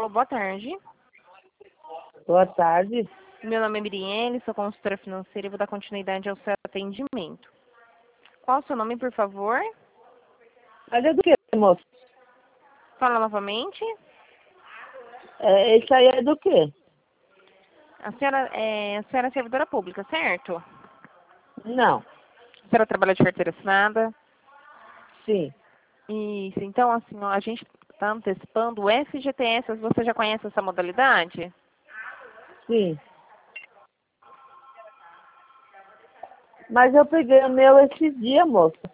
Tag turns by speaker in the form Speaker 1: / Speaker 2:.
Speaker 1: Alô, boa tarde.
Speaker 2: Boa tarde.
Speaker 1: Meu nome é Miriene, sou consultora financeira e vou dar continuidade ao seu atendimento. Qual o seu nome, por favor?
Speaker 2: Olha do que, moço?
Speaker 1: Fala novamente.
Speaker 2: Isso aí é do quê?
Speaker 1: A senhora é servidora pública, certo?
Speaker 2: Não.
Speaker 1: A senhora trabalha de carteira assinada?
Speaker 2: Sim.
Speaker 1: Isso. Então, assim, ó, a gente está antecipando o FGTS. Você já conhece essa modalidade?
Speaker 2: Sim. Mas eu peguei o meu esses dias, moço.